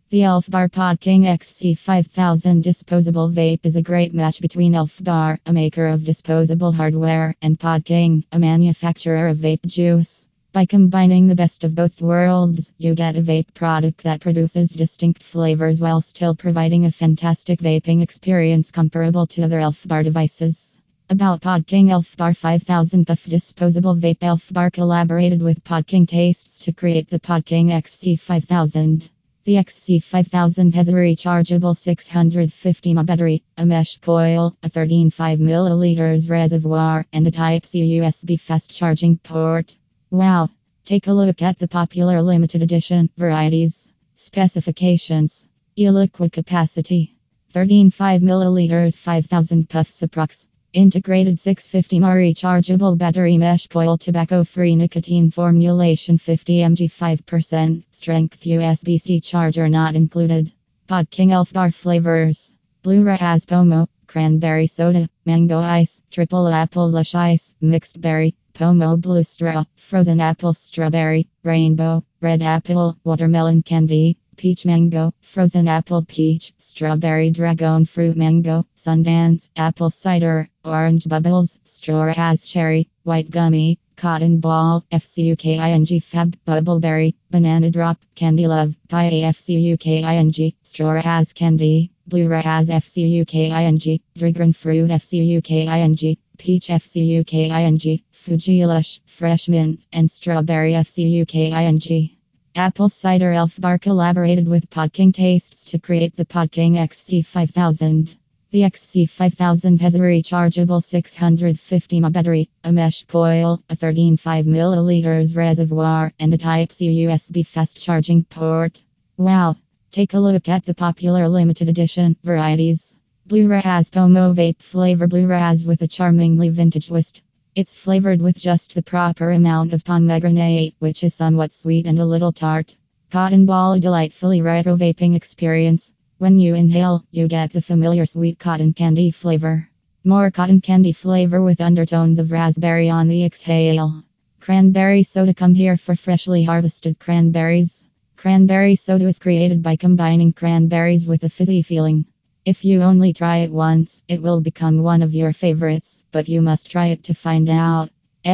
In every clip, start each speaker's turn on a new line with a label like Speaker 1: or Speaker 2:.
Speaker 1: The Elf Bar Pod King XC5000 disposable vape is a great match between Elf Bar, a maker of disposable hardware, and Pod King, a manufacturer of vape juice. By combining the best of both worlds, you get a vape product that produces distinct flavors while still providing a fantastic vaping experience comparable to other Elf Bar devices. About Pod King Elf Bar 5000 Puff disposable vape. Elf Bar collaborated with Pod King Tastes to create the Pod King XC5000. The XC5000 has a rechargeable 650 mAh battery, a mesh coil, a 13.5 ml reservoir, and a Type-C USB fast charging port. Wow! Take a look at the popular limited edition varieties. Specifications: e-liquid capacity 13.5 ml, 5000 puffs approx. Integrated 650 mAh rechargeable battery, mesh coil, tobacco-free nicotine formulation, 50 mg 5%, strength USB-C charger not included. Pod King Elf Bar flavors: blue raz pomo, cranberry soda, mango ice, triple apple lush ice, mixed berry, pomo blue straw, frozen apple strawberry, rainbow, red apple, watermelon candy, peach mango, frozen apple peach, strawberry dragon fruit mango, Sundance, apple cider, orange bubbles, straw cherry, white gummy, cotton ball, FCUKING fab, bubbleberry, banana drop, candy love, pie FCUKING, straw candy, blue raz FCUKING, dragon fruit FCUKING, peach FCUKING, Fuji lush, fresh mint, and strawberry FCUKING. Apple Cider Elf Bar collaborated with Pod King Tastes to create the Pod King XC5000. The XC5000 has a rechargeable 650 mAh battery, a mesh coil, a 13.5 ml reservoir, and a Type-C USB fast charging port. Wow! Take a look at the popular limited edition varieties. Blue Raz Pomo Vape flavor. Blue Raz with a charmingly vintage twist. It's flavored with just the proper amount of pomegranate, which is somewhat sweet and a little tart. Cotton ball, a delightfully retro vaping experience. When you inhale, you get the familiar sweet cotton candy flavor. More cotton candy flavor with undertones of raspberry on the exhale. Cranberry soda. Come here for freshly harvested cranberries. Cranberry soda is created by combining cranberries with a fizzy feeling. If you only try it once, it will become one of your favorites, but you must try it to find out.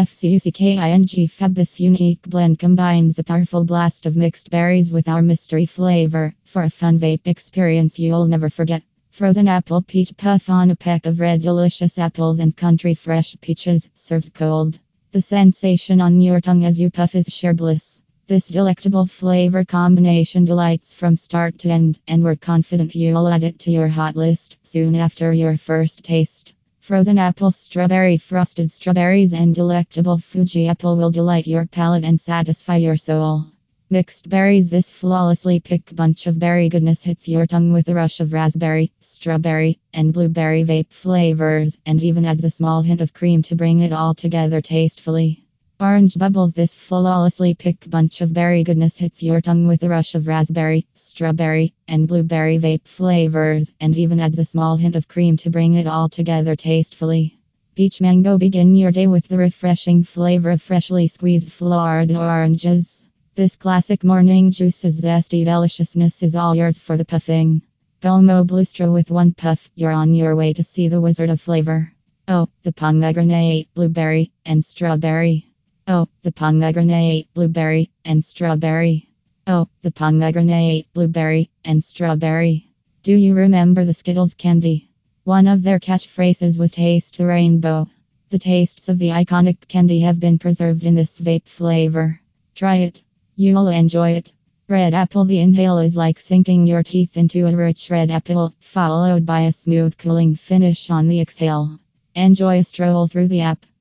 Speaker 1: FCUKING Fab. This unique blend combines a powerful blast of mixed berries with our mystery flavor for a fun vape experience you'll never forget. Frozen apple peach puff on a peck of red delicious apples and country fresh peaches, served cold. The sensation on your tongue as you puff is sheer bliss. This delectable flavor combination delights from start to end, and we're confident you'll add it to your hot list soon after your first taste. Frozen apple, strawberry, frosted strawberries, and delectable Fuji apple will delight your palate and satisfy your soul. Mixed berries. This flawlessly picked bunch of berry goodness hits your tongue with a rush of raspberry, strawberry, and blueberry vape flavors, and even adds a small hint of cream to bring it all together tastefully. Orange bubbles. This flawlessly picked bunch of berry goodness hits your tongue with a rush of raspberry, strawberry, and blueberry vape flavors, and even adds a small hint of cream to bring it all together tastefully. Peach mango. Begin your day with the refreshing flavor of freshly squeezed Florida oranges. This classic morning juice's zesty deliciousness is all yours for the puffing. Pomo blue straw. With one puff, you're on your way to see the wizard of flavor. Oh, the pomegranate, blueberry, and strawberry. Oh, the pomegranate, blueberry, and strawberry. Oh, the pomegranate, blueberry, and strawberry. Do you remember the Skittles candy? One of their catchphrases was "Taste the rainbow." The tastes of the iconic candy have been preserved in this vape flavor. Try it. You'll enjoy it. Red apple. The inhale is like sinking your teeth into a rich red apple, followed by a smooth cooling finish on the exhale. Enjoy a stroll through the app.